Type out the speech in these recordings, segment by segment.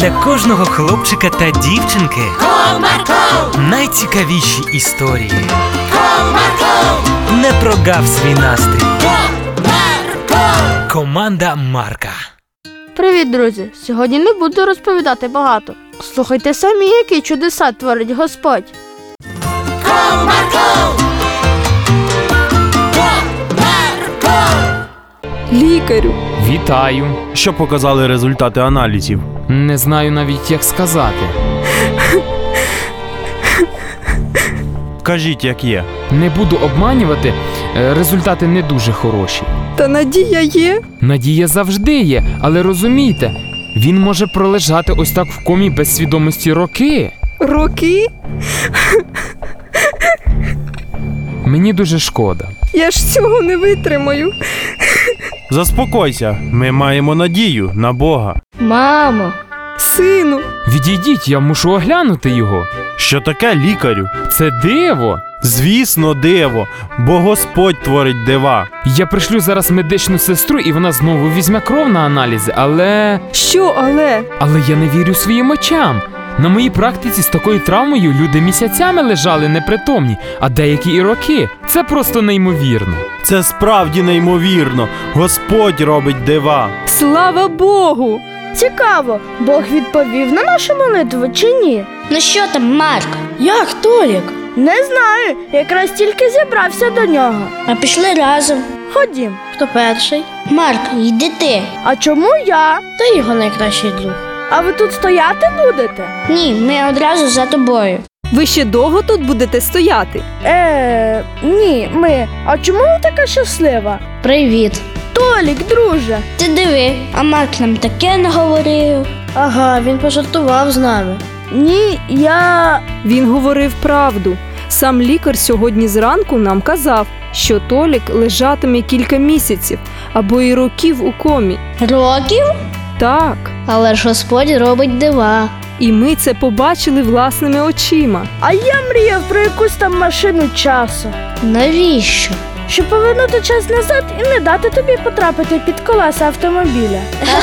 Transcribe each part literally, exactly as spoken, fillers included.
Для кожного хлопчика та дівчинки Комарко! найцікавіші історії. Комарко! Не прогав свій настрій. Комарко! Команда Марка. Привіт, друзі! Сьогодні не буду розповідати багато. Слухайте самі, які чудеса творить Господь. Комарко! Комарко! Лікарю, Вітаю. Що показали результати аналізів? Не знаю навіть, як сказати. Кажіть, як є. Не буду обманювати, е, результати не дуже хороші. та надія є. Надія завжди є, але розумійте, він може пролежати ось так в комі без свідомості роки. Роки? Мені дуже шкода. Я ж цього не витримаю. Заспокойся, ми маємо надію на Бога. Мамо! Сину, Відійдіть, я мушу оглянути його. Що таке, лікарю? Це диво. Звісно, диво, бо Господь творить дива. Я пришлю зараз медичну сестру, і вона знову візьме кров на аналізи, але... що але? Але я не вірю своїм очам. На моїй практиці з такою травмою люди місяцями лежали непритомні, а деякі і роки. Це просто неймовірно. Це справді неймовірно. Господь робить дива. Слава Богу! Цікаво, Бог відповів на нашу молитву чи ні? Ну що там, Марк? Як, Толік? Не знаю, якраз тільки зібрався до нього. А пішли разом. Ходім. Хто перший? Марк, йди ти. А чому я? Ти його найкращий друг. А ви тут стояти будете? Ні, ми одразу за тобою. Ви ще довго тут будете стояти? Е, ні, ми. А чому ви така щаслива? Привіт. Толік, друже. Ти диви, а Марк нам таке наговорив. Ага, він пожартував з нами. Ні, я... Він говорив правду. Сам лікар сьогодні зранку нам казав, що Толік лежатиме кілька місяців або і років у комі. Років? Так, Але ж Господь робить дива. і ми це побачили власними очима. А я мріяв про якусь там машину часу. Навіщо? Щоб повернути час назад і не дати тобі потрапити під колеса автомобіля.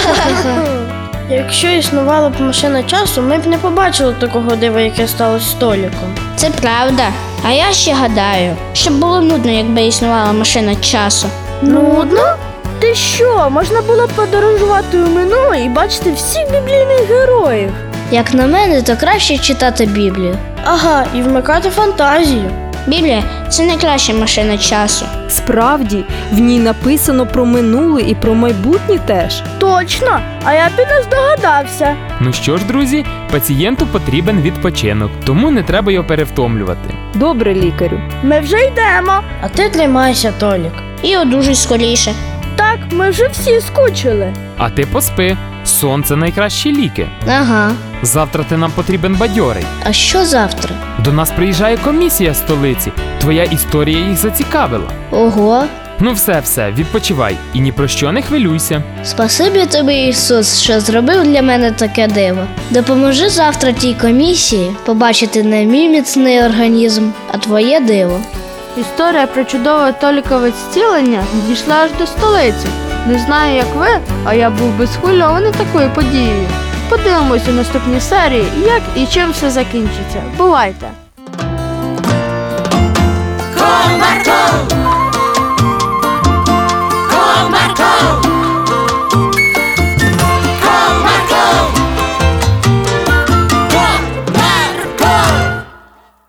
Якщо існувала б машина часу, ми б не побачили такого дива, яке сталося з Толіком. Це правда. А я ще гадаю, що було нудно, якби існувала машина часу. Нудно? Ти що, можна було б подорожувати у минуле і бачити всіх біблійних героїв. Як на мене, то краще читати Біблію. Ага, і вмикати фантазію. Біблія – це найкраща машина часу. Справді, в ній написано про минуле і про майбутнє теж. Точно, а я б і не здогадався. Ну що ж, друзі, пацієнту потрібен відпочинок, тому не треба його перевтомлювати. Добре, лікарю. Ми вже йдемо. А ти тримайся, Толік. І одужуй скоріше. Так, ми вже всі скучили. А ти поспи. Сон – це найкращі ліки. Ага. Завтра ти нам потрібен бадьорий. А що завтра? До нас приїжджає комісія з столиці. Твоя історія їх зацікавила. Ого. Ну все-все, відпочивай і ні про що не хвилюйся. Спасибі тобі, Ісус, що зробив для мене таке диво. Допоможи завтра тій комісії побачити не мій міцний організм, а твоє диво. Історія про чудове Толікове зцілення дійшла аж до столиці. Не знаю, як ви, а я був би схвильований такою подією. Подивимось у наступній серії, як і чим все закінчиться. Бувайте! Комарко!